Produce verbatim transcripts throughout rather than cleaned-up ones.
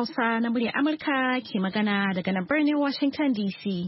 Hausa na muryar Amurka ke magana daga nan birnin Washington D C.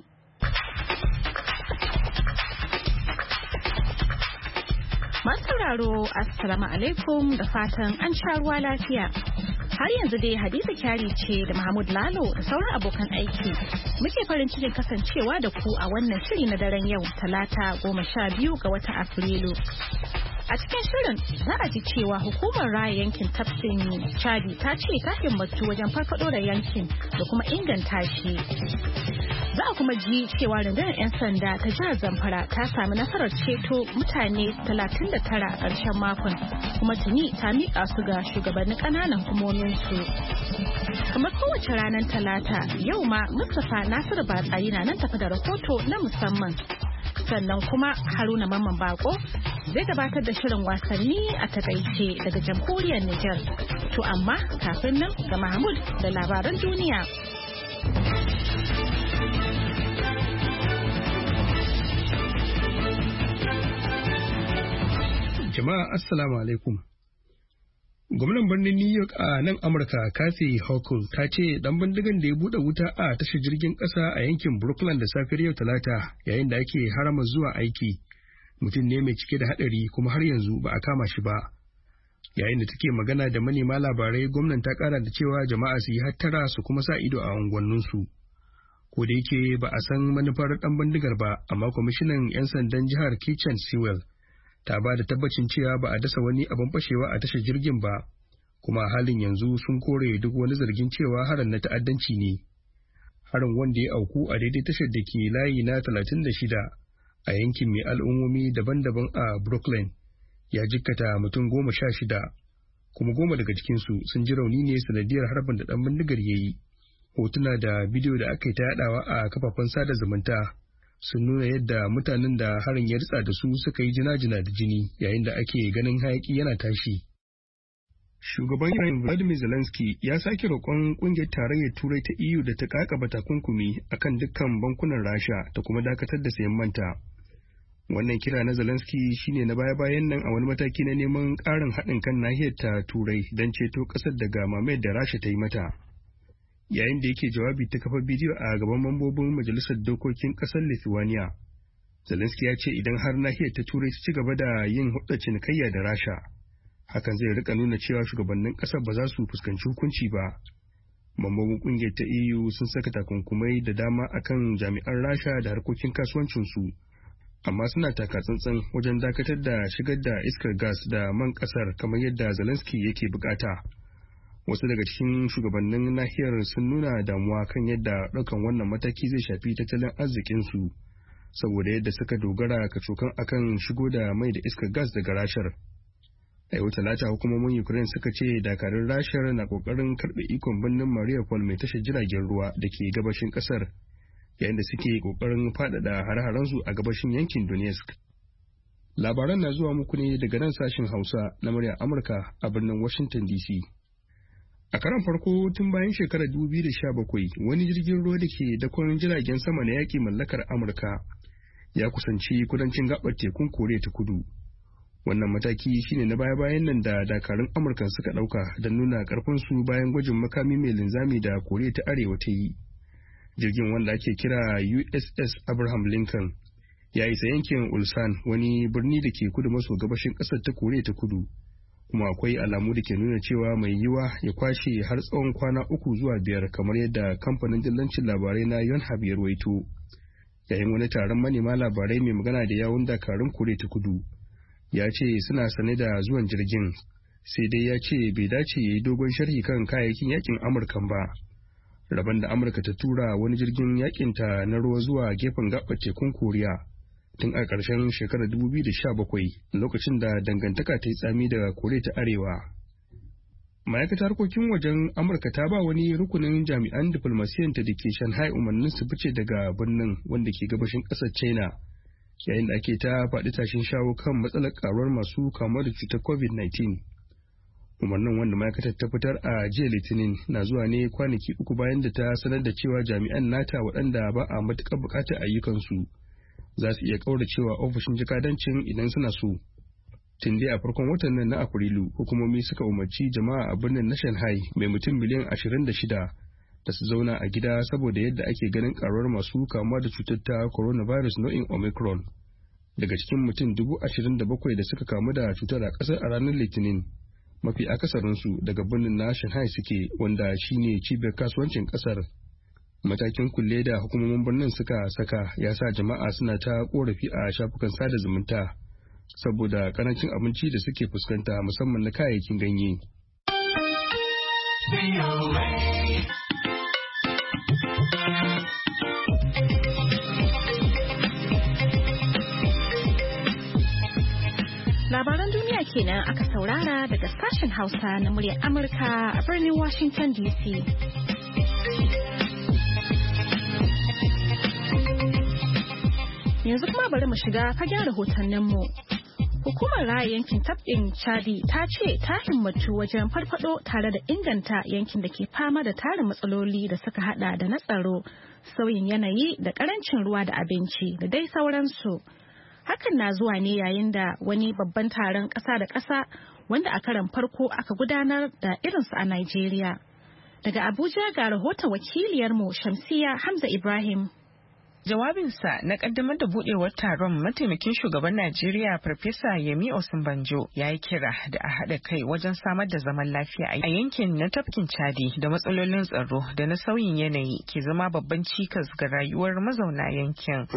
Masu sauraro, Assalamu alaikum da fatan an sha ruwa lafiya. Har yanzu dai Hadiza Kyari ce da Mahmud Lalo da sauran abokan aiki. Muke farin cikin kasancewa da ku a wannan shiri na daren yau Talata goma sha biyu ga watan Afrilu. A cikin shirin za a ji cewa hukumar raya yankin tafkin Chadi ta ce ta himmatu wajen farfado da yankin da kuma inganta shi. Za a kuma ji cewa rundunar 'yan sanda ta jihar Zamfara ta sami nasarar ceto mutane talatin da tara a ƙarshen makon kuma tuni ta miƙa su ga shugabannin ƙananan hukumominsu. Kamar kowace ranar Talata, yau ma Mustapha Nasiru Batsari na nan tafi da rahoto na musamman. Sannan kuma Haruna Mamman Bako zai gabatar da shirin wasanni a takaice daga jamhuriyar Nijar. To amma kafin nan ga Mahmud da labaran duniya. Jama'a Assalamu alaikum. Gwamnan birnin New York a nan Amurka Kathy Hochul ta ce dan bindigan da ya bude wuta a tashar jirgin kasa a yankin Brooklyn da safiyar yau Talata yayin da ake harama zuwa aiki mutum ne mai cike da hadari kuma har yanzu ba a kama shi ba. Yayin da take magana da manema labarai, gwamnan ta kara da cewa jama'a su yi hattara su kuma sa ido a unguwanninsu. Ko da yake ba a san manufar dan bindigar ba, amma kwamishinan 'yan sandan jihar Kitchen Sewell ta ba da tabbacin cewa ba a dasa wani abin fashewa a tashar jirgin ba, kuma halin yanzu sun kore duk wani zargin cewa harin na ta'addanci ne. Harin wanda ya auku a daidai tashar da ke layi na talatin da shida a yankin mai al'ummomi daban-daban a Brooklyn ya jikkata mutum goma sha shida, kuma goma daga cikinsu sun ji rauni ne sanadiyar harbin da ɗan bindigar ya yi. Hotuna da bidiyo da aka yi ta yaɗawa a kafafen sada zumunta sun nuna yadda mutanen da harin ya ritsa da su suka yi jina-jina da jini yayin da ake ganin hayaki yana tashi. Shugaban Ukraine Vladimir Zelensky ya sake roƙon ƙungiyar tarayyar Turai ta E U da ta kakaba takunkumi akan dukkan bankunan Rasha ta kuma dakatar da sayan manta. Wannan kira na Zelensky shine na baya-bayan nan a wani mataki na neman ƙarin haɗin kan nahiyar ta Turai don ceto ƙasar daga mamayar da Rasha ta yi mata. Yayin da yake jawabi ta kafa bidiyo a gaban mambobin majalisar dokokin ƙasar Lithuania, Zelensky ya ce idan har nahiyar ta Turai ta ci gaba da yin hudda cinikayya da Rasha, hakan zai rika nuna cewa shugabannin ƙasar ba za su fuskanci hukunci ba. Mambobin ƙungiyar ta E U sun saka takunkumai da dama akan jami'an Rasha da harkokin kasuwancinsu, amma suna taka tsantsan wajen dakatar da shigar da iskar gas da man ƙasar kamar yadda Zelensky yake bukata. Wasu daga cikin shugabannin nahiyar sun nuna damuwa kan yadda ɗaukan wannan mataki zai shafi tattalin arzikinsu, saboda yadda suka dogara kacokan akan shigo da mai da iskar gas daga Rashar. A yau Talata, hukumomin Ukraine suka ce dakarun Rashar na kokarin karɓe ikon birnin Mariupol mai tashar jiragen ruwa da ke gabashin ƙasar, yayin da suke kokarin faɗaɗa hare-harensu a gabashin yankin Donetsk. Labaran na zuwa muku ne daga nan sashen Hausa na muryar Amurka a birnin Washington D C. A karan farko tun bayan shekarar dubu biyu da sha bakwai, wani jirgin ruwa da ke dakon jiragen sama na yaƙi mallakar Amurka ya kusanci kudancin gabar tekun Koriya ta Kudu. Wannan mataki shine na baya-bayan nan da dakarun Amurka suka ɗauka don nuna ƙarfinsu bayan gwajin makami mai linzami da Koriya ta Arewa ta yi. Jirgin, wanda ake kira U S S Abraham Lincoln, ya isa yankin Ulsan, wani birni da ke kudu maso gabashin ƙasar ta Koriya ta Kudu. Kuma akwai alamu da ke nuna cewa mai yiwa ya kwashe har tsawon kwana uku zuwa biyar, kamar yadda kamfanin dillancin labarai na Yonhap ya rawaito. Yayin wani taron manema labarai, mai magana da yawun dakarun Koriya ta Kudu ya ce suna sane da zuwan jirgin, sai dai ya ce bai dace ya yi dogon sharhi kan kayayyakin yakin Amurkan ba. Rabon da Amurka ta tura wani jirgin yakinta na ruwa zuwa gefen gabar tekun Koriya tun a ƙarshen shekarar dubu biyu da sha bakwai, lokacin da dangantaka ta yi tsami daga Koriya ta Arewa. Ma'aikatar harkokin wajen Amurka ta ba wani rukunin jami'an diflomasiyyanta da ke Shanghai umarnin su fice daga birnin, wanda ke gabashin ƙasar China, yayin da ake ta faɗi tashin shawo kan matsalar ƙaruwar masu kamuwa da cutar covid nineteen. Umarnin, wanda ma'aikatar ta fitar a jiya Litinin, na zuwa ne kwanaki uku bayan da ta sanar da cewa jami'an nata waɗanda ba a matuƙar buƙatar ayyukansu za su iya ƙauracewa ofishin jakadancin idan suna so. Tun dai a farkon watan nan na Afrilu, hukumomi suka umarci jama'a a birnin na Shanghai mai mutum miliyan ashirin da shida da su zauna a gida saboda yadda ake ganin karuwar masu kamuwa da cutar ta coronavirus nau'in Omicron. Daga cikin mutum dubu ashirin da bakwai da suka kamu da cutar a ƙasar a ranar Litinin, mafi akasarinsu daga birnin na Shanghai suke, wanda shine cibiyar kasuwancin ƙasar. Matakin kulle da hukumomin birnin suka saka ya sa jama'a suna ta korafi a shafukan sada zumunta saboda karancin abinci da suke fuskanta musamman na kayayyakin ganye. Labaran duniya kenan aka saurara daga sashen Hausa na muryar Amurka a birnin Washington D C. Yanzu kuma bari mu shiga fagen rahotanninmu. Hukumar raya yankin tafkin Chadi ta ce ta himmatu wajen farfado tare da inganta yankin da ke fama da tarin matsaloli da suka hada da na tsaro, sauyin yanayi da karancin ruwa da abinci da dai sauransu. Hakan na zuwa ne yayin da wani babban taron ƙasa da ƙasa wanda a karon farko aka gudanar da irinsu a Najeriya. Daga Abuja ga rahoton wakiliyarmu Shamsiya Hamza Ibrahim. Jawabinsa na kaddamar da budewar taron, mataimakin shugaban Najeriya Farfesa Yemi Osinbanjo ya yi kira da a haɗa kai wajen samar da zaman lafiya a yankin na tafkin Chadi da matsalolin tsaro da na sauyin yanayi ke zama babban cikas ga rayuwar mazauna yankin.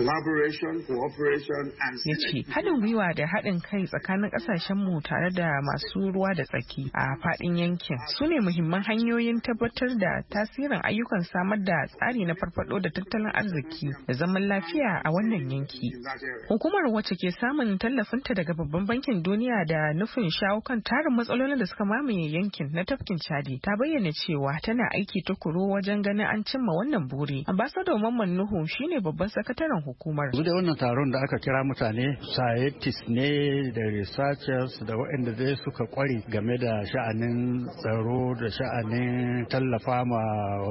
Ya ce haɗin gwiwa da haɗin kai tsakanin ƙasashenmu tare da masu ruwa da tsaki a faɗin yankin su ne muhimman hanyoyin tabbatar da tasirin ayyukan samar da tsari na farfaɗo da tattalin arziki da zaman lafiya a wannan yanki. Hukumar wacce ke samun tallafinta daga babban bankin duniya da nufin shawo kan tarin matsalolin da suka mamaye yankin na tafkin Chadi ta bayyana cewa tana aiki tukuru wajen ganin an cimma wannan buri. Ambassador Mamman Nuhu shine babban sakataren hukumar. Yanzu da wannan taron da aka kira mutane scientists ne da researchers da waɗanda dai suka kware game da sha'anin tsaro da sha'anin tallafa ma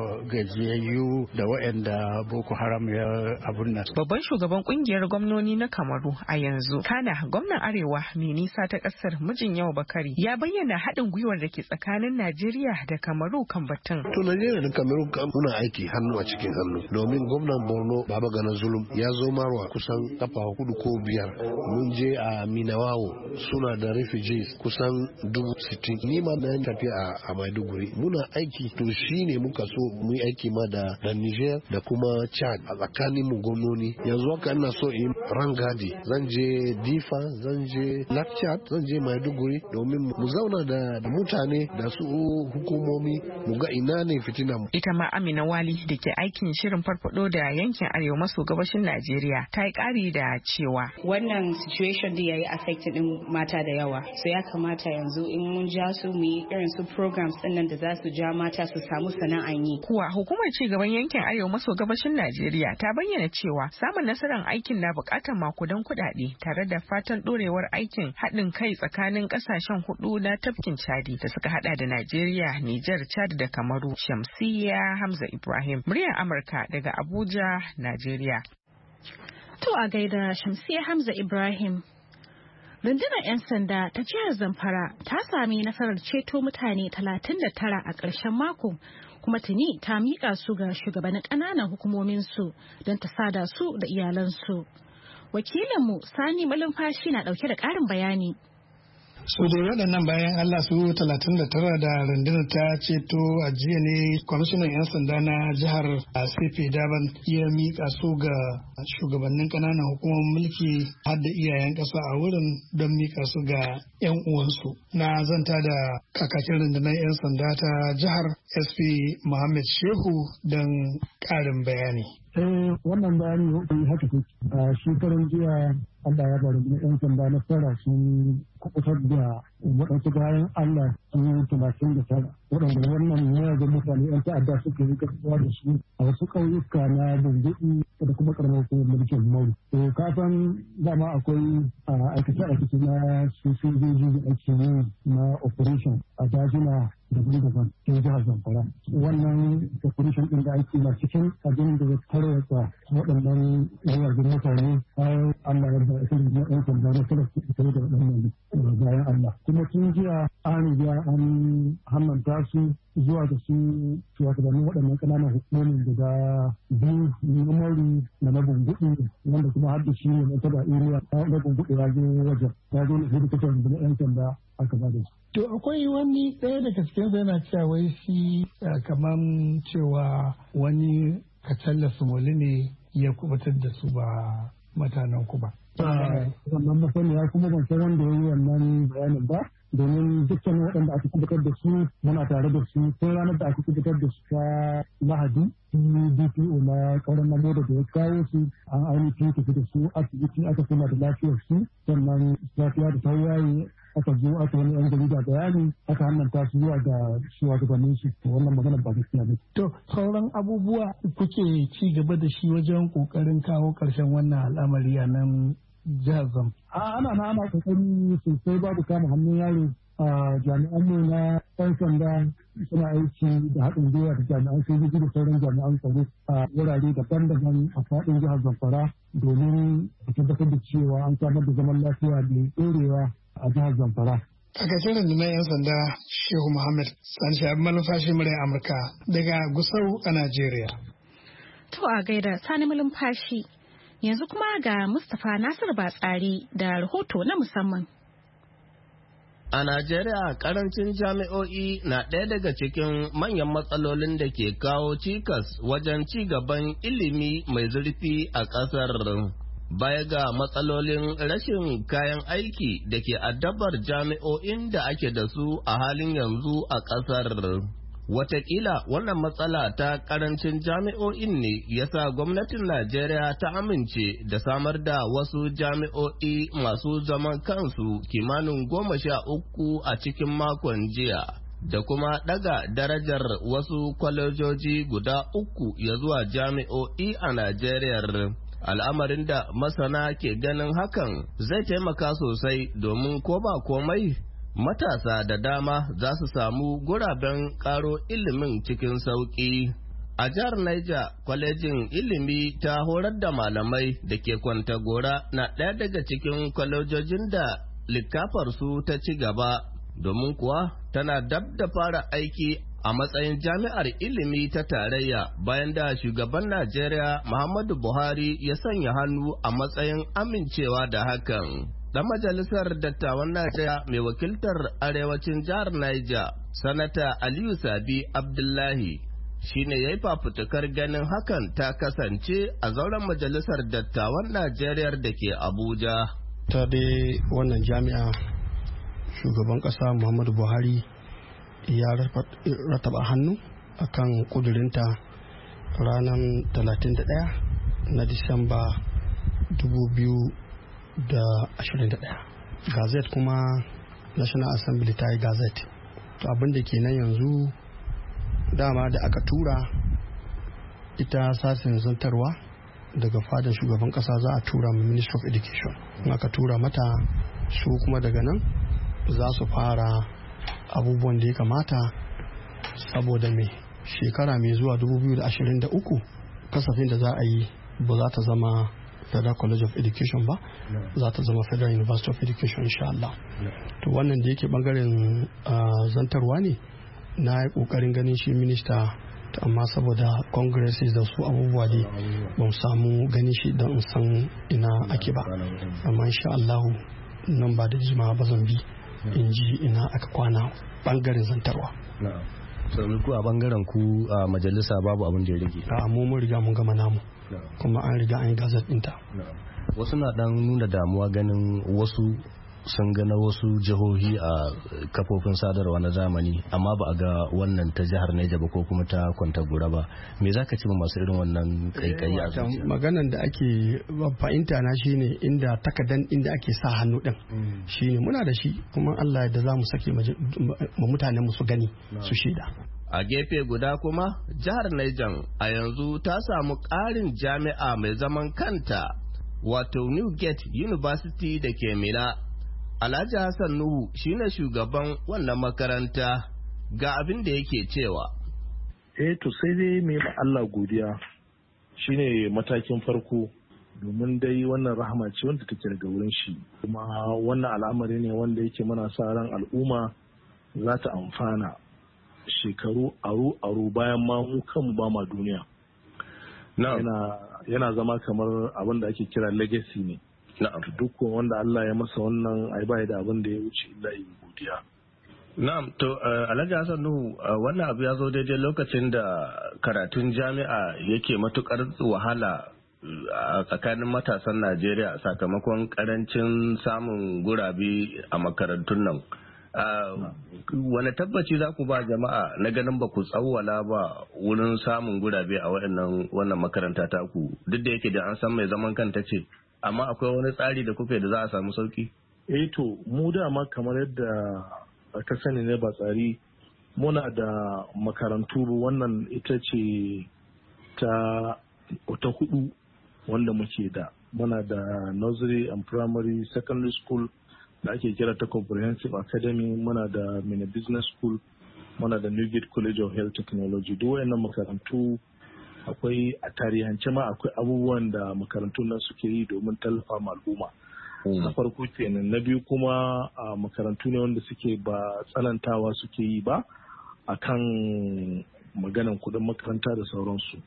gajiyayyu da waɗanda Boko Haram ya abun nan. Babban shugaban kungiyar gwamnoni na Kamaru a yanzu, kana gwamnan Arewa mai nisa ta kasar mijin yau Bakari ya bayyana haɗin gwiwar da ke tsakanin Najeriya da Kamaru kan batun. To Najeriya da Kamaru muna aiki hannu a cikin hannu domin gwamnan Borno Baba Gana Zulum ya zo Marwa kusan kafa hudu ko biyar. Mun je a Minawawo suna da refugees kusan dubu sittin. Ni ma na tafiya a Maiduguri. Muna aiki to shine muka so mu yi aiki ma da da Niger da kuma Chad a tsakanin mu gwamnoni. Yanzu haka ina so in rangadi zan je Difa, zan je Lakchat, zan je Maiduguri domin mu zauna da mutane da su hukumomi mu ga ina ne fitina mu. Ita ma Amina Wali da ke aikin shirin farfado da yankin arewa maso gabashin Najeriya ta yi ƙari da cewa wannan situation da yayi affected din mata da yawa, so ya kamata yanzu in mun ja su mu yi irin su programs din nan da za su ja mata su samu sana'an yi. Kuwa hukumar ci gaban yankin arewa maso gabashin Najeriya ta bayyana cewa samun nasarar aikin na buƙatar makudan kuɗaɗe tare da fatan ɗorewar aikin haɗin kai tsakanin ƙasashen hudu na tafkin Chadi da suka hada da Najeriya, Nijar, Chad da Kamaru. Shamsiya Hamza Ibrahim, muryar Amurka daga Abuja, Najeriya. To a gaida Shamsiya Hamza Ibrahim. Rundunar 'yan sanda ta jihar Zamfara ta sami nasarar ceto mutane talatin da tara a ƙarshen mako, kuma tuni ta miƙa su ga shugabannin ƙananan hukumominsu don ta sada su da iyalansu. Wakilinmu Sani Malumfashi na ɗauke da ƙarin bayani. So da waɗannan bayan Allah su talatin da tara da rundunar ta ceto a jiya ne kwamishinan 'yan sanda na jihar Sefe Daban ya miƙa su ga shugabannin ƙananan hukumar mulki har da iyayen ƙasa a wurin don miƙa su ga 'yan uwansu. Na zanta da kakakin rundunar 'yan sanda ta jihar S P Muhammad Shehu don ƙarin bayani. Eh wannan bayani haka take. A shekarun jiya Allah ya bari na 'yan sanda na fara sun kubutar da waɗansu bayan Allah sun talatin da tara. Waɗanda wannan ya ga mutane 'yan ta'adda suka yi kasuwa da su a wasu ƙauyuka na Bunguɗi da kuma ƙaramar hukumar mulkin Mauri. To kafin dama akwai aikace-aikace na su sojoji da ake yi na operation a dajina daban-daban cikin jihar Zamfara. Wannan operation ɗin da ake na cikin abin da ya tarwata waɗannan yawajen mutane har Allah ya da irin na ɗan sanda na kada su fito da waɗannan bayan Allah. Kuma tun jiya an riga an hammanta su zuwa da su shugabannin waɗannan ƙananan hukumomin guda biyu numari da na bunguɗi wanda kuma har da shi ne na taba iriya na bunguɗi ya zo wajen ya zo na hudu kasar da yan sanda aka ba da su. To akwai wani ɗaya daga cikin yana cewa wai shi kamar cewa wani kacalla sumuli ne ya kubutar da su ba mutanen ku ba. Wannan masaniya kuma ban san wanda ya yi wannan bayanin ba. Domin dukkan waɗanda aka kubutar da su muna tare da su sai ranar da aka kubutar da su ta Lahadi D P O na kauran namo da ya kawo su an ainihin tafi da su asibiti aka kula da lafiyar su sannan lafiya da tawaye aka zo aka wani yan jarida bayani aka hannanta su zuwa ga shugabannin su to wannan magana ba gaskiya ba. To sauran abubuwa kuke ci gaba da shi wajen kokarin kawo ƙarshen wannan al'amari a nan jihar Zam. A ana na ana kokari sosai babu kama hannun yaro a jami'an mu na ɗan sanda suna aiki da haɗin gwiwa da jami'an sojoji da sauran jami'an tsaro a wurare daban-daban a faɗin jihar Zamfara domin a tabbatar da cewa an samar da zaman lafiya mai ɗorewa a jihar Zamfara. Kakacin rundunar 'yan sanda Shehu Muhammad Sani Shabi Malumfashi murai Amurka daga Gusau a Najeriya. To a gaida Sani Malumfashi. Yanzu kuma ga Mustapha Nasiru Batsari da rahoto na musamman. A Najeriya, karancin jami'o'i na ɗaya daga cikin manyan matsalolin da ke kawo cikas wajen ci gaban ilimi mai zurfi a ƙasar. Baya ga matsalolin rashin kayan aiki da ke addabar jami'o'in da ake da su a halin yanzu a ƙasar. Wataƙila wannan matsala ta ƙarancin jami'o'in ne ya sa gwamnatin Najeriya ta amince da samar da wasu jami'o'i masu zaman kansu kimanin goma sha uku a cikin makon jiya, da kuma ɗaga darajar wasu kwalejoji guda uku ya zuwa jami'o'i a Najeriya. Al'amarin da masana ke ganin hakan zai taimaka sosai domin ko ba komai matasa da dama za su samu guraben karo ilimin cikin sauƙi. A jihar Niger, kwalejin ilimi ta horar da malamai da ke Kwantagora na ɗaya daga cikin kwalejojin da likafarsu ta ci gaba, domin kuwa tana dab da fara aiki a matsayin jami'ar ilimi ta tarayya bayan da shugaban Najeriya Muhammadu Buhari ya sanya hannu a matsayin amincewa da hakan. Dan majalisar dattawan Najeriya mai wakiltar arewacin jihar Niger, Sanata Aliyu Sabi Abdullahi, shine ya yi fafutukar ganin hakan ta kasance a zauren majalisar dattawan Najeriya da ke Abuja. Ta dai wannan jami'a shugaban ƙasa Muhammadu Buhari ya rataba hannu akan kudurinta ranar talatin da ɗaya na Disamba dubu biyu da ashirin da ɗaya. Gazette kuma National Assembly ta yi gazette. To abin da ke nan yanzu dama da aka tura ita sasin zantarwa daga fadar shugaban kasa za a tura ma Ministry of Education. In aka tura mata su kuma daga nan za su fara abubuwan da ya kamata, saboda mai shekara mai zuwa dubu biyu da ashirin da uku kasafin da za a yi ba za ta zama Federal College of Education ba, za ta zama Federal University of Education insha Allah. To wannan da yake bangaren zantarwa ne, na yi kokarin ganin shi minista, amma saboda congresses da su abubuwa dai ba mu samu ganin shi don in san ina ake ba, amma insha Allah nan ba da jima ba zan bi in ji ina aka kwana bangaren zantarwa. Sau ku a bangaren ku a majalisa babu abin da ya rage? A mu mun riga mun gama namu, kuma an riga an yi gazet ɗinta. Wasu na dan nuna damuwa ganin wasu sun gana wasu jihohi a kafofin sadarwa na zamani, amma ba a ga wannan ta jihar Niger ba ko kuma ta Kwantagora ba. Me za ka ci masu irin wannan kaikayi a zuciya? Maganan da ake fahimta na shine inda takadan inda ake sa hannu din shine muna da shi, kuma Allah da za mu sake ma mutanen mu su gani su shida. A gefe guda kuma jihar Niger a yanzu ta samu ƙarin jami'a mai zaman kanta, wato Newgate University da ke Mina. Alhaji Hassan Nuhu shine shugaban wannan makaranta, ga abin da yake cewa. Eh to sai dai mai Allah godiya shine matakin farko, domin dai wannan rahama ce wanda take daga wurin shi, kuma wannan al'amari ne wanda yake mana sa ran al'umma za ta amfana shekaru aru-aru bayan ma mu kanmu ba ma duniya. Yana, yana zama kamar abin da ake kira legacy ne. Duk wanda Allah ya masa wannan ai bai da abin da ya wuce illa yi godiya. Na'am, to uh, Alhaji Hassan Nuhu, uh, wannan abu ya zo daidai lokacin da karatun jami'a yake matukar wahala a uh, tsakanin matasan Najeriya sakamakon karancin samun gurabe a makarantun nan. Uh, Wane tabbaci za ku ba jama'a na ganin ba ku tsawwala ba wurin samun gurabe a waɗannan wannan makaranta ta ku, duk da yake da an san mai zaman kanta ce, amma akwai wani tsari da kuke da za a samu sauki? Eh to, mu dama kamar yadda ka sani ne ba tsari, muna da makarantu, wannan ita ce ta ta hudu wanda muke da. Muna da nursery and primary secondary school da ake kira ta comprehensive academy, muna da mini business school, muna da Newgate College of Health Technology. Duk wayannan makarantu akwai a tarihance ma akwai abubuwan da makarantun nan suke yi domin tallafa ma al'umma. Na farko kenan. Na biyu kuma a makarantu ne wanda suke ba tsanantawa suke yi ba akan maganan kudin makaranta da sauransu,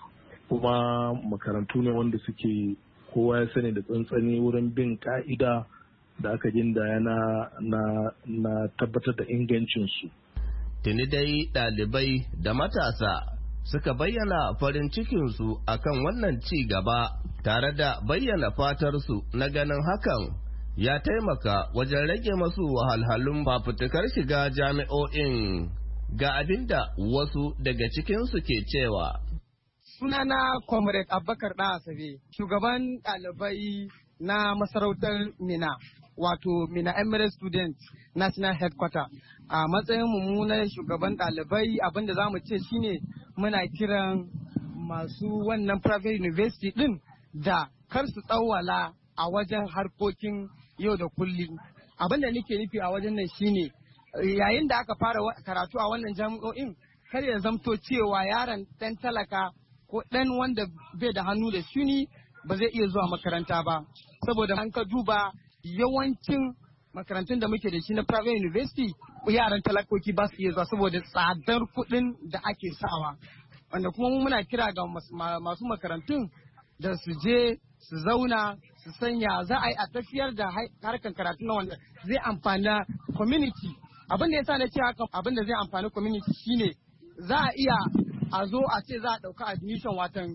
kuma makarantu ne wanda suke kowa ya sani da tsantsani wurin bin ka'ida da aka gindaya na, na, na tabbatar da ingancinsu. Tuni dai ɗalibai da matasa suka bayyana farin cikinsu akan wannan ci gaba, tare da bayyana fatarsu na ganin hakan ya taimaka wajen rage masu wahalhalun fafutukar shiga jami'o'in. Ga abin da wasu daga cikinsu ke cewa. Sunana Comrade Abubakar ɗan Asabe, shugaban ɗalibai na masarautar Mina, wato Mina Emirate Student National Headquarter. A matsayin mu na shugaban ɗalibai, abinda za mu ce shine muna kiran masu wannan private university din da kar su tsawwala a wajen harkokin yau da kullum. Abinda nake nufi a wajen nan shine yayin da aka fara karatu a wannan jami'o'in, kar ya zamto cewa yaron ɗan talaka ko ɗan wanda bai da hannu da shuni ba zai iya zuwa makaranta ba, saboda an ka duba yawancin makarantun da muke da shi na private university yaran talakoki ba su iya zuwa saboda tsadar kuɗin da ake sawa, wanda kuma muna kira ga masu makarantun da su je su zauna su sanya za a yi a tafiyar da harkar karatu na wanda zai amfani community. Abin da yasa na ce haka, abin da zai amfani community shine za a iya a zo a ce za a ɗauka admission, watan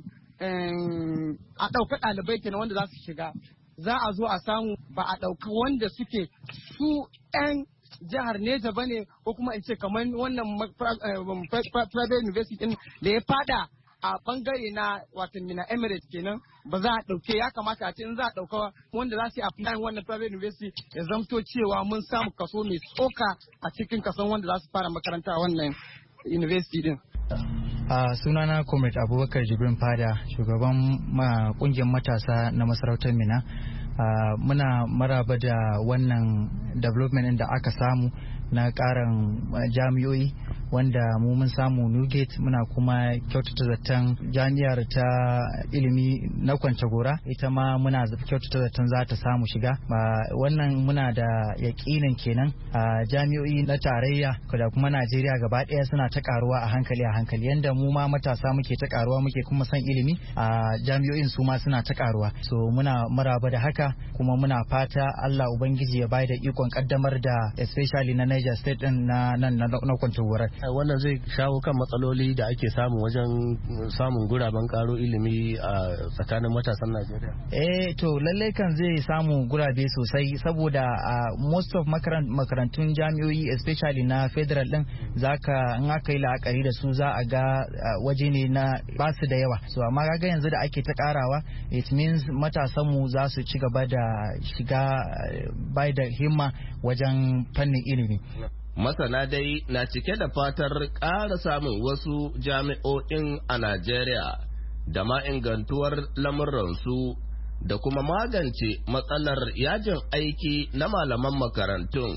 a ɗauka ɗalibai kenan wanda za su shiga, za a zo a samu ba a ɗauka wanda suke su 'yan jihar Neja ba ne, ko kuma in ce kamar wannan private university din da ya fada a bangare na watan Mina Emirates kenan, ba za a ɗauke. Ya kamata a ce in za a ɗauka wanda za su yi apply wannan private university ya zamto cewa mun samu kaso mai tsoka a cikin kason wanda za su fara makaranta a wannan university din. a uh, sunana Comrade Abubakar Jibrin Fada, shugaban ma kungiyar matasa na masarautar Mina. Uh, muna maraba da wannan development da aka samu na karan jami'oi, wanda mu mun samu Newgate, muna kuma kyautata zaton jami'ar ta ilimi na Kwantagora ita ma muna kyautata zaton za ta samu shiga. Uh, wannan muna da yakinin kenan a uh, jami'oi na tarayya da kuma Najeriya gaba ɗaya suna ta karuwa a hankali a hankali, yanda mu ma matasa muke ta karuwa muke kuma san ilimi a uh, jami'o'in su ma suna ta karuwa. So muna maraba da haka, kuma muna fata Allah Ubangiji ya bayar da ikon kaddamar da especially na Niger State din na nan na Kwantagora. Wannan zai shawo kan matsaloli da ake samu wajen samun guraben karo ilimi a tsakanin matasan Najeriya. Eh to lallai kan zai samu gurabe sosai, saboda uh, most of makarantun jami'o'i especially na federal din zaka in aka yi la'akari da su za a ga uh, waje ne na ba su da yawa. So amma kaga yanzu da ake ta karawa, it means matasan mu za su ci gaba da shiga bai da himma wajen fannin ilimi. Masana dai na cike da fatar ƙara samun wasu jami'o'in a Najeriya da ma ingantuwar lamuransu da kuma magance matsalar yajin aiki na malaman makarantun.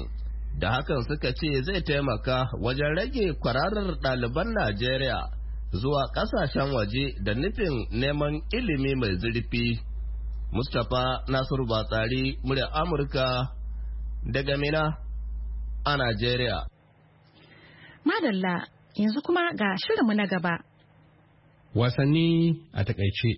da hakan suka ce zai taimaka wajen rage kwararar ɗaliban Najeriya zuwa ƙasashen waje da nufin neman ilimi mai zurfi. Mustapha Nasiru Batsari, murya Amurka daga Mina a Najeriya. Madalla, yanzu kuma ga shirinmu na gaba. Wasanni a takaice.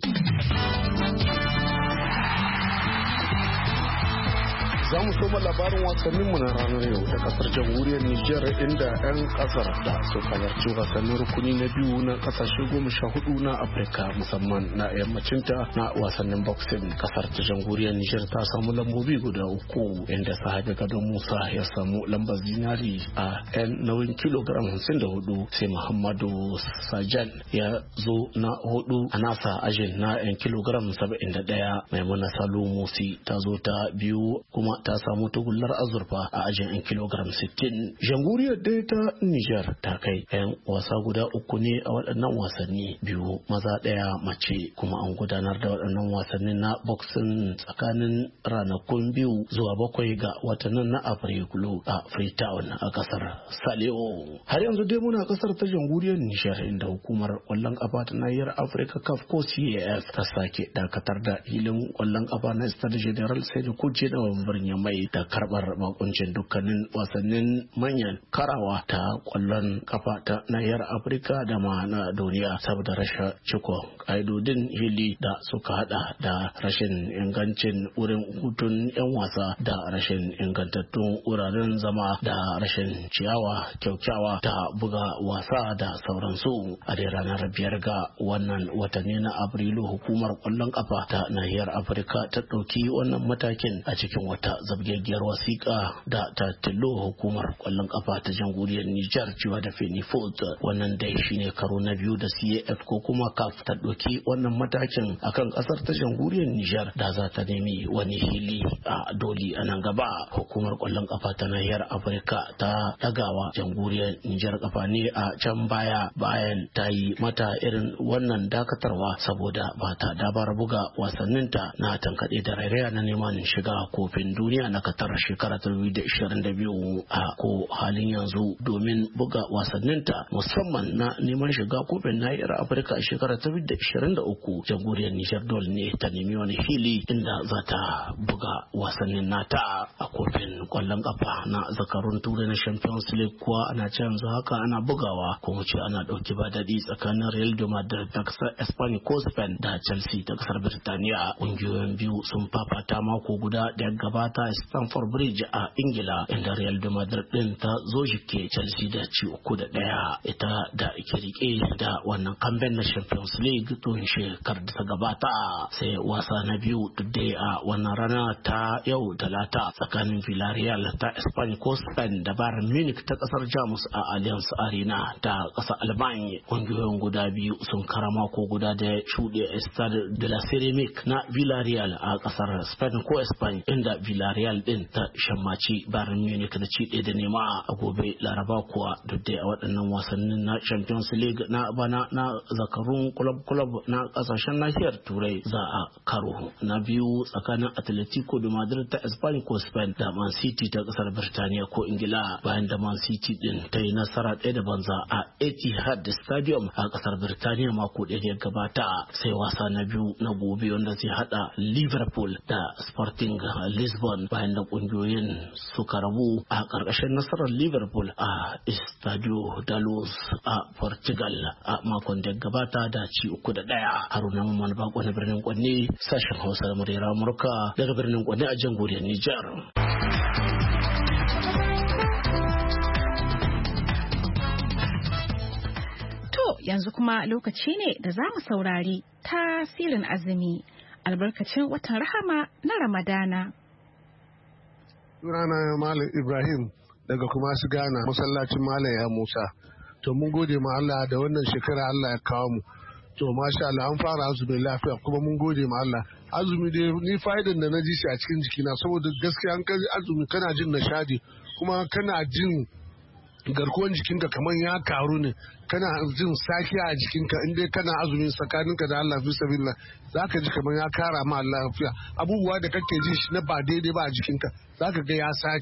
Za mu soma labarin wasanninmu na ranar yau da kasar jamhuriyar Nijar inda 'yan kasar da suka halarci wasannin rukuni na biyu na kasashe goma sha hudu na Afirka musamman na yammacinta na wasannin boxing. Kasar ta jamhuriyar Nijar ta samu lambobi guda uku inda sahabi Gadon Musa ya samu lambar zinari a 'yan nauyin kilogram hamsin da hudu sai Muhammadu Sajan ya zo na hudu a nasa ajin na 'yan kilogram saba'in da daya. Maimuna Salo Musi ta zo ta biyu kuma ta samu tugullar azurfa a ajin yan kilogram sittin. Jamhuriyar dai ta Nijar ta kai yan wasa guda uku ne a waɗannan wasanni, biyu maza ɗaya mace, kuma an gudanar da waɗannan wasannin na boxing tsakanin ranakun biyu zuwa bakwai ga watannin na Afrilu a Freetown a kasar Saliyo. Har yanzu dai muna kasar ta jamhuriyar Nijar inda hukumar kwallon kafa ta nahiyar Afirka C A F ko C A F ta sake dakatar da hilin kwallon kafa na Stade General Seydou Koulibaly da birnin mai da karbar bakuncin dukkanin wasannin manyan karawa ta kwallon kafa ta nahiyar Afirka da ma na duniya saboda rashin ciko ƙa'idodin hili da suka hada da rashin ingancin wurin hutun 'yan wasa da rashin ingantattun wuraren zama da rashin ciyawa kyaukyawa ta buga wasa da sauransu. A dai ranar biyar ga wannan watanni na Afrilu hukumar kwallon kafa ta nahiyar Afirka ta ɗauki wannan matakin a cikin wata zabgaggiyar wasiƙa da ta tillo hukumar kwallon kafa ta jamhuriyar Nijar cewa da Fenifort. Wannan dai shine karo na biyu da C A F ko kuma C A F ta ɗauki wannan matakin akan ƙasar ta jamhuriyar Nijar da za ta nemi wani hili a doli a nan gaba. Hukumar kwallon kafa ta nahiyar Afirka ta ɗagawa jamhuriyar Nijar kafa ne a can baya bayan ta yi mata irin wannan dakatarwa saboda ba ta dabar buga wasanninta na tankaɗe da rairaya na neman shiga kofin duniya na Qatar shekara ta dubu da ishirin da biyu a ko halin yanzu domin buga wasanninta musamman na neman shiga kofin nahiyar Afirka a shekara ta dubu da ishirin da uku. Jamhuriyar Nijar dole ne ta nemi wani hili inda za ta buga wasannin nata a kofin kwallon kafa na zakarun turai na Champions League kuwa ana ce yanzu haka ana bugawa ko mu ce ana dauki ba dadi tsakanin Real de Madrid ta kasar Spain ko Spain da Chelsea ta kasar Birtaniya. Kungiyoyin biyu sun fafata mako guda da ya gabata a Stamford Bridge a Ingila inda Real de Madrid din ta zo jike Chelsea da ci uku da daya. Ita da ke rike da wannan kamben na Champions League tun shekar da ta gabata. Sai wasa na biyu dai a wannan rana ta yau talata tsakanin Villarreal ta Spain ko Spain da Bayern Munich ta kasar Jamus a Allianz Arena ta kasar Albania. Kungiyoyin guda biyu sun karama ko guda da shuɗe Stade de la Ceramique na Villarreal a kasar Spain ko Spain inda Villarreal din ta shammaci Bayern Munich da ci ɗaya da nema. A gobe Laraba kuwa duk da a waɗannan wasannin na Champions League na bana na zakarun club club na kasashen nahiyar Turai za a karo na biyu tsakanin Atletico de Madrid ta Spain ko Spain da Man City ta kasar Birtaniya ko Ingila bayan da Man City din ta yi nasara ɗaya da banza a Etihad Stadium a kasar Birtaniya mako ɗaya da ya gabata. Sai wasa na biyu na gobe wanda zai hada Liverpool da Sporting Lisbon bayan da kungiyoyin suka rabu a ƙarƙashin nasarar Liverpool a Estadio da Luz a Portugal a makon da ya gabata da ci uku da ɗaya. Haruna Mamman Bako na birnin Kwanne sashen Hausa da muryar Amurka daga birnin Kwanne a jamhuriyar Nijar. Yanzu kuma lokaci ne da za mu saurari tasirin azumi albarkacin watan rahama na Ramadana. Sunana Malam Ibrahim daga kuma su Ghana masallacin Malam ya Musa. To mun gode ma Allah da wannan shekara Allah ya kawo mu. To masha Allah an fara azumi lafiya kuma mun gode ma Allah. Azumi dai ni fa'idan da na ji shi a cikin jikina saboda gaskiya an kai azumi kana jin nishadi kuma kana jin garkuwan jikinka kamar ya karu ne, kana jin sakiya a jikinka in dai kana azumi tsakaninka da Allah fi sabilillah zaka ji kamar ya kara ma lafiya. Abubuwa da kake ji shi na ba daidai ba a jikinka zaka ga ya sake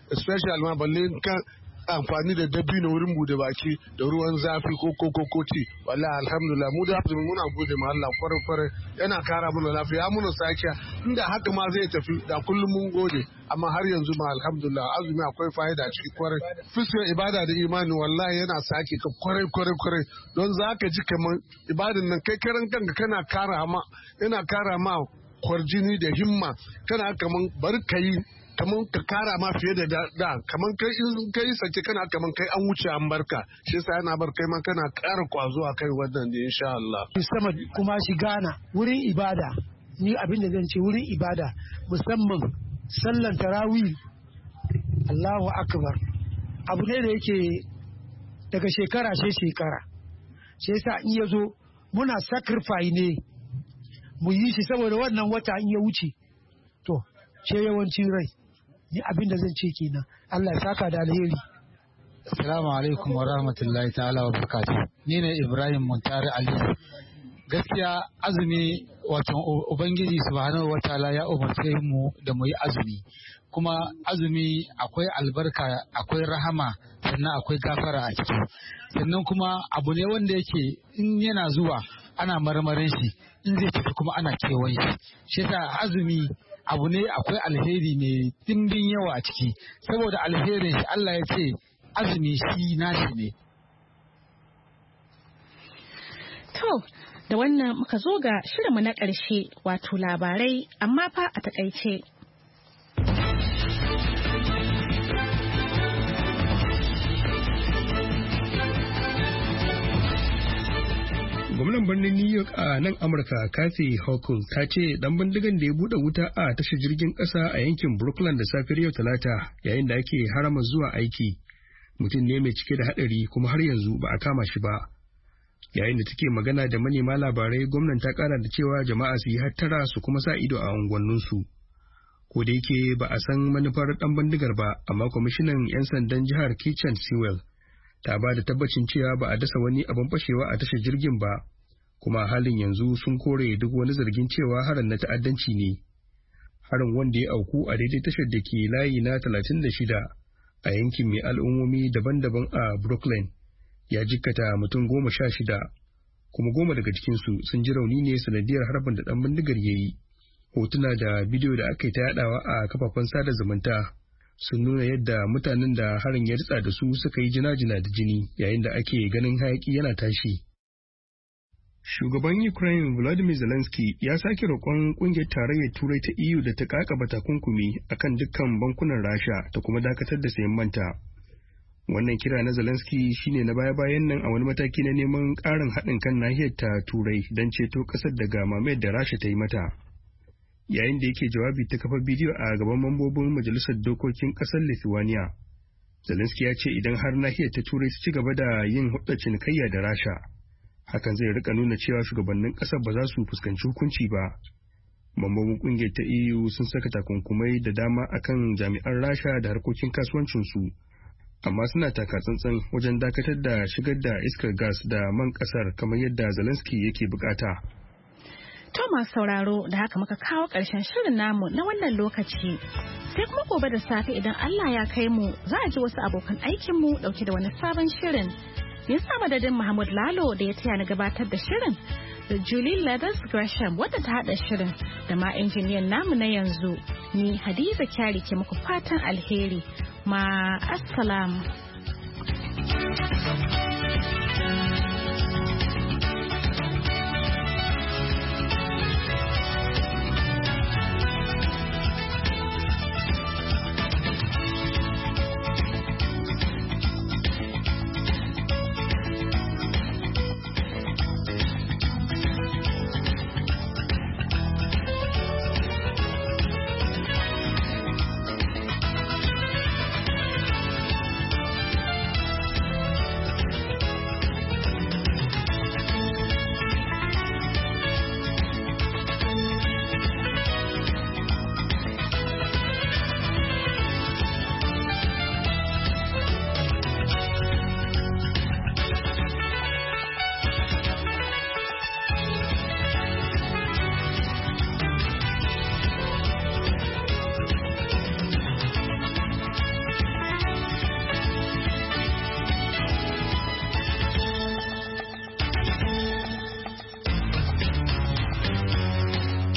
especially ma balle kan amfani da dabino wurin bude baki da ruwan zafi ko ko ko ko ti wallahi alhamdulillah mu da azumi muna gode ma Allah kwarai kwarai yana kara mana lafiya muna sakiya inda haka ma zai tafi da kullum mun gode amma har yanzu ma alhamdulillah azumi akwai fa'ida ciki kwarai fiskar ibada da imani wallahi yana sake ka kwarai kwarai kwarai don zaka ji kamar ibadan nan kai karan kanka kana kara ma yana kara ma kwarjini da himma kana kaman bar kai kamar ka kara ma fiye da da kamar kai in kai sake kana kamar kai an wuce an barka shi yasa yana bar kai ma kana kara kwazo a kai wannan da insha Allah sama kuma shi Ghana wurin ibada ni abin da zan ce wurin ibada musamman sallan tarawih Allahu akbar abu ne da yake daga shekara sai shekara shi yasa in yazo muna sacrifice ne mu yi shi saboda wannan wata in ya wuce to ce yawancin rai ni abin da zan ce kenan Allah ya saka da alheri. Assalamu alaikum wa rahmatullahi ta'ala wa barakatuh. Ni ne Ibrahim Muntari Ali. Gaskiya azumi wato Ubangiji subhanahu wa ta'ala ya umarce mu da mu yi azumi. Kuma azumi akwai albarka, akwai rahama, sannan akwai gafara a ciki. Sannan kuma abu ne wanda yake in yana zuwa ana marmarin shi, in zai tafi kuma ana kewaye shi. Shi yasa azumi abu ne akwai alheri mai dimbin yawa a ciki saboda alherin shi Allah ya ce azumi shi nashi ne. To da wannan muka zo ga shirinmu na ƙarshe wato labarai amma fa a takaice. Gwamnan birnin New York a nan Amurka Kathy Hochul ta ce dan bindigan da ya bude wuta a tashar jirgin kasa a yankin Brooklyn da safiyar yau Talata yayin da ake harama zuwa aiki mutum ne mai cike da hadari kuma har yanzu ba a kama shi ba. Yayin da take magana da manema labarai gwamnan ta kara da cewa jama'a su yi hattara su kuma sa ido a unguwanninsu. Ko da yake ba a san manufar dan bindigar ba amma kwamishinan 'yan sandan jihar Kitchen Sewell ta ba da tabbacin cewa ba a dasa wani abin fashewa a tashar jirgin ba, kuma halin yanzu sun kore duk wani zargin cewa harin na ta'addanci ne. Harin wanda ya auku a daidai tashar da ke layi na talatin da shida a yankin mai al'ummomi daban-daban a Brooklyn ya jikkata mutum goma sha shida, kuma goma daga cikinsu sun ji rauni ne sanadiyar harbin da ɗan bindigar ya yi. Hotuna da bidiyo da aka yi ta yaɗawa a kafafen sada zumunta sun nuna yadda mutanen da harin ya ritsa da su suka yi jina-jina da jini yayin da ake ganin hayaki yana tashi. Shugaban Ukraine Volodymyr Zelensky ya sake roƙon ƙungiyar tarayyar Turai ta E U da ta kakaba takunkumi akan dukkan bankunan Rasha ta kuma dakatar da sayan manta. Wannan kira na Zelensky shine na baya-bayan nan a wani mataki na neman ƙarin haɗin kan nahiyar ta Turai don ceto ƙasar daga mamayar da Rasha ta yi mata. Yayin da yake jawabi ta kafa bidiyo a gaban mambobin majalisar dokokin ƙasar Lithuania. Zelensky ya ce idan har nahiyar ta Turai su ci gaba da yin hudda cinikayya da Rasha, hakan zai rika nuna cewa shugabannin ƙasar ba za su fuskanci hukunci ba. Mambobin ƙungiyar ta E U sun saka takunkumai da dama akan jami'an Rasha da harkokin kasuwancinsu, amma suna taka tsantsan wajen dakatar da shigar da iskar gas da man ƙasar kamar yadda Zelensky yake bukata. Thomas sauraro da haka muka kawo ƙarshen shirin namu na wannan lokaci. Sai kuma gobe da safe idan Allah ya kai mu za a ji wasu abokan aikinmu ɗauke da wani sabon shirin. Ya sa madadin Mahmud Lalo da ya taya na gabatar da shirin, da Julie Leathers Gresham wadda ta haɗa shirin, da ma injiniyan namu na yanzu, ni Hadiza Kyari ke muku fatan alheri. Ma assalamu.